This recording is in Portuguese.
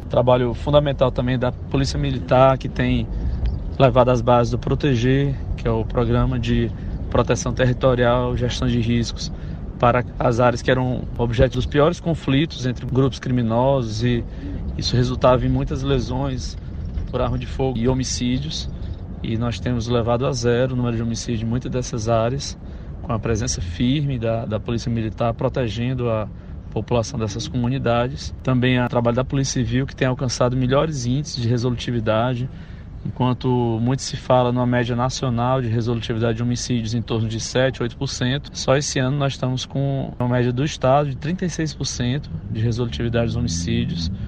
Trabalho fundamental também da Polícia Militar, que tem levado as bases do Proteger, que é o programa de proteção territorial, gestão de riscos, para as áreas que eram objeto dos piores conflitos entre grupos criminosos, e isso resultava em muitas lesões por arma de fogo e homicídios. E nós temos levado a zero o número de homicídios em muitas dessas áreas, com a presença firme da Polícia Militar protegendo a população dessas comunidades. Também o trabalho da Polícia Civil, que tem alcançado melhores índices de resolutividade, enquanto muito se fala numa média nacional de resolutividade de homicídios em torno de 7%, 8%. Só esse ano nós estamos com uma média do estado de 36% de resolutividade dos homicídios,